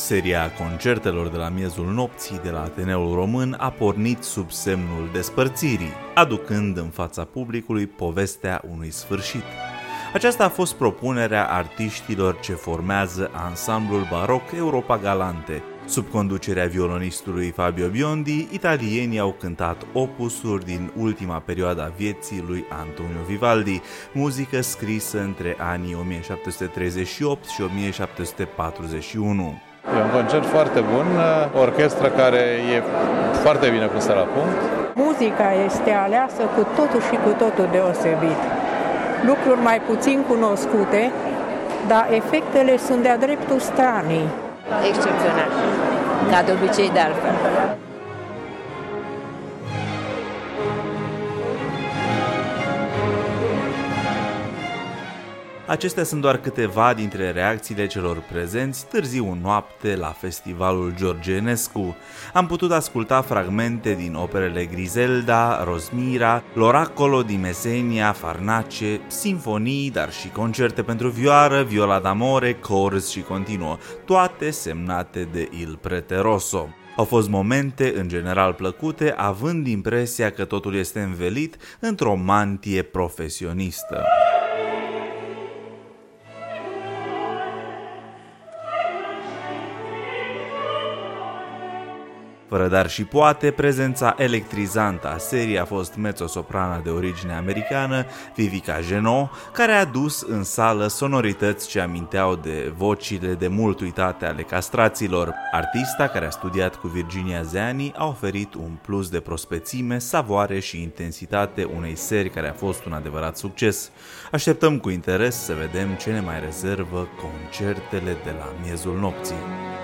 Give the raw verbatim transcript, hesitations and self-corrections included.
Seria concertelor de la miezul nopții de la Ateneul Român a pornit sub semnul despărțirii, aducând în fața publicului povestea unui sfârșit. Aceasta a fost propunerea artiștilor ce formează ansamblul baroc Europa Galante. Sub conducerea violonistului Fabio Biondi, italienii au cântat opusuri din ultima perioadă a vieții lui Antonio Vivaldi, muzică scrisă între anii o mie șapte sute treizeci și opt și o mie șapte sute patruzeci și unu. E un concert foarte bun, o orchestră care e foarte bine pusă la punct. Muzica este aleasă cu totul și cu totul deosebit. Lucruri mai puțin cunoscute, dar efectele sunt de-a dreptul stranii. Excepțional, ca de obicei de altfel. Acestea sunt doar câteva dintre reacțiile celor prezenți târziu în noapte la festivalul George Enescu. Am putut asculta fragmente din operele Griselda, Rosmira, L'Oracolo di Messenia, Farnace, sinfonii, dar și concerte pentru vioară, viola d'amore, chorus și continuă, toate semnate de Il Preteroso. Au fost momente în general plăcute, având impresia că totul este învelit într-o mantie profesionistă. Fără dar și poate, prezența electrizantă a seriei a fost mezzosoprana de origine americană, Vivica Genot, care a dus în sală sonorități ce aminteau de vocile de mult uitate ale castraților. Artista, care a studiat cu Virginia Zeani, a oferit un plus de prospețime, savoare și intensitate unei serii care a fost un adevărat succes. Așteptăm cu interes să vedem ce ne mai rezervă concertele de la miezul nopții.